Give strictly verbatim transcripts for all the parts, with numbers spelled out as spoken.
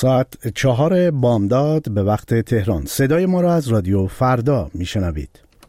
ساعت چهار بامداد به وقت تهران. صدای ما را از رادیو فردا میشنوید.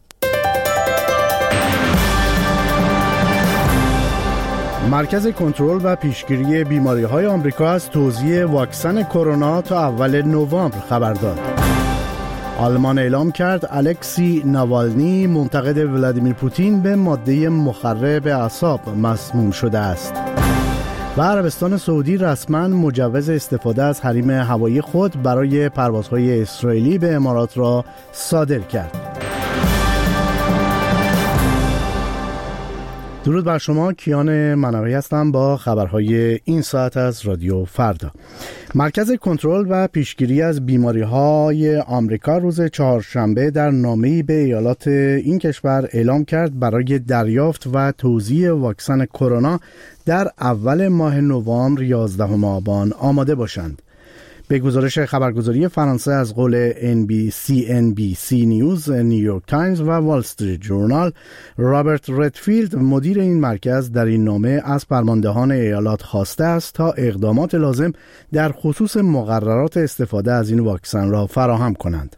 مرکز کنترل و پیشگیری بیماری‌های آمریکا از توزیع واکسن کرونا تا اول نوامبر خبر داد. آلمان اعلام کرد الکسی ناوالنی منتقد ولادیمیر پوتین به ماده مخرب اعصاب مسموم شده است. و عربستان سعودی رسما مجوز استفاده از حریم هوایی خود برای پروازهای اسرائیلی به امارات را صادر کرد. درود بر شما، کیان منوی هستم با خبرهای این ساعت از رادیو فردا. مرکز کنترل و پیشگیری از بیماری‌های آمریکا روز چهارشنبه در نامه‌ای به ایالات این کشور اعلام کرد برای دریافت و توزیع واکسن کرونا در اول ماه نوامبر یازدهم آبان آماده باشند. به گزارش خبرگزاری فرانسه از قول سی ان بی سی نیوز، نیویورک تایمز و وال استریت جورنال، رابرت ردفیلد مدیر این مرکز در این نامه از فرماندهان ایالات خواسته است تا اقدامات لازم در خصوص مقررات استفاده از این واکسن را فراهم کنند.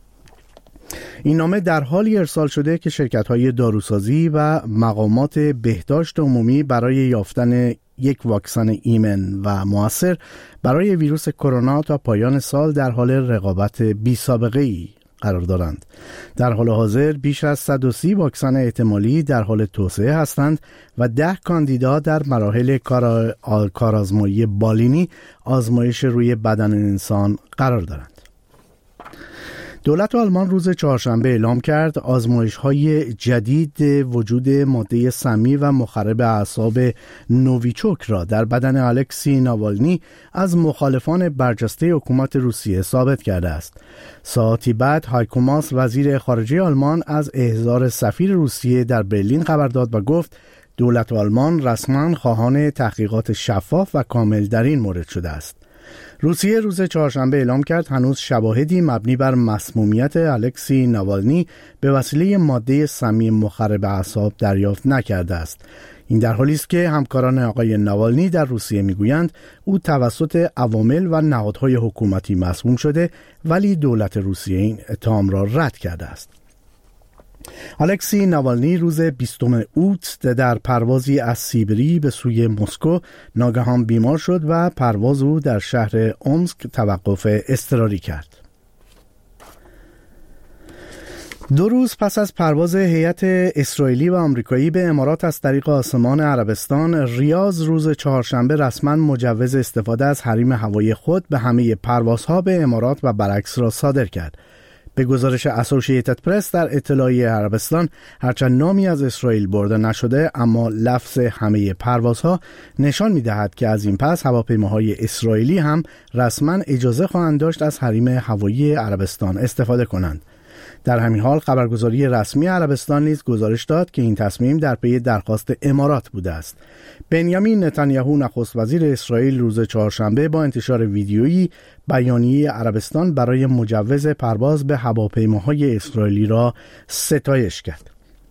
این نامه در حالی ارسال شده که شرکت‌های داروسازی و مقامات بهداشت عمومی برای یافتن یک واکسن ایمن و مؤثر برای ویروس کرونا تا پایان سال در حال رقابت بی سابقه ای قرار دارند. در حال حاضر بیش از صد و سی واکسن احتمالی در حال توسعه هستند و ده کاندیدا در مراحل کارآزمایی بالینی آزمایش روی بدن انسان قرار دارند. دولت آلمان روز چهارشنبه اعلام کرد آزمایش‌های جدید وجود ماده سمی و مخرب اعصاب نوویچوک را در بدن الکسی ناوالنی از مخالفان برجسته حکومت روسیه ثابت کرده است. ساعتی بعد هایکو ماس وزیر خارجه آلمان از احضار سفیر روسیه در برلین خبر داد و گفت دولت آلمان رسما خواهان تحقیقات شفاف و کامل در این مورد شده است. روسیه روز چهارشنبه اعلام کرد هنوز شواهدی مبنی بر مسمومیت الکسی ناوالنی به وسیله ماده سمی مخرب اعصاب دریافت نکرده است. این در حالی است که همکاران آقای ناوالنی در روسیه میگویند او توسط عوامل و نهادهای حکومتی مسموم شده، ولی دولت روسیه این اتهام را رد کرده است. الکسی ناوالنی روز بیستم اوت در پروازی از سیبری به سوی مسکو ناگهان بیمار شد و پرواز او در شهر اومسک توقف اضطراری کرد. دو روز پس از پرواز هیئت اسرائیلی و آمریکایی به امارات از طریق آسمان عربستان، ریاض روز چهارشنبه رسما مجوز استفاده از حریم هوایی خود به همه پروازها به امارات و برعکس را صادر کرد. به گزارش اسوسییتد پرس در اطلاعیه عربستان، هرچند نامی از اسرائیل برده نشده، اما لفظ همه پروازها نشان می‌دهد که از این پس هواپیماهای اسرائیلی هم رسما اجازه خواهند داشت از حریم هوایی عربستان استفاده کنند. در همین حال خبرگزاری رسمی عربستان نیز گزارش داد که این تصمیم در پی درخواست امارات بوده است. بنیامین نتانیاهو نخست وزیر اسرائیل روز چهارشنبه با انتشار ویدیویی بیانیه عربستان برای مجوز پرواز به هواپیماهای اسرائیلی را ستایش کرد.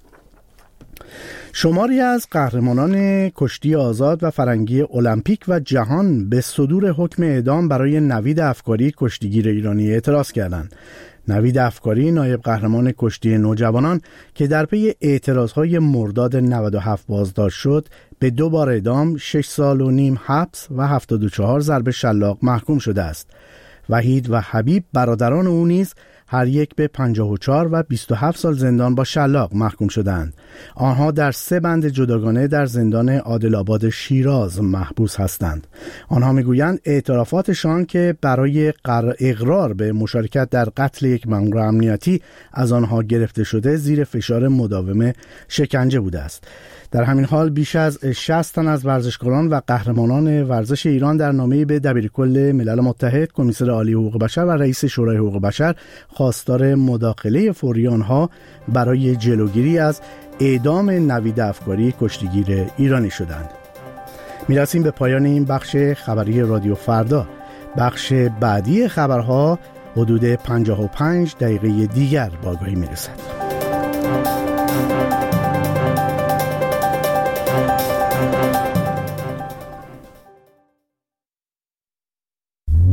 شماری از قهرمانان کشتی آزاد و فرنگی المپیک و جهان به صدور حکم اعدام برای نوید افکاری کشتیگیر ایرانی اعتراض کردند. نوید افکاری نایب قهرمان کشتی نوجوانان که در پی اعتراضهای مرداد نود و هفت بازداشت شد، به دو بار اعدام، شش سال و نیم حبس و هفتاد و چهار ضرب شلاق محکوم شده است. وحید و حبیب برادران او نیز هر یک به پنجاه و چهار و بیست و هفت سال زندان با شلاق محکوم شدند. آنها در سه بند جداگانه در زندان عادل‌آباد شیراز محبوس هستند. آنها میگویند اعترافاتشان که برای اقرار به مشارکت در قتل یک مأمور امنیتی از آنها گرفته شده زیر فشار مداوم شکنجه بوده است. در همین حال بیش از شصت تن از ورزشکاران و قهرمانان ورزش ایران در نامه‌ای به دبیرکل ملل متحد، کمیسر عالی حقوق بشر و رئیس شورای حقوق بشر خواستار مداخله فوری آنها برای جلوگیری از اعدام نوید افکاری کشتیگیر ایرانی شدند. میرسیم به پایان این بخش خبری رادیو فردا. بخش بعدی خبرها حدود پنجاه و پنج دقیقه دیگر با آگاهی میرسد.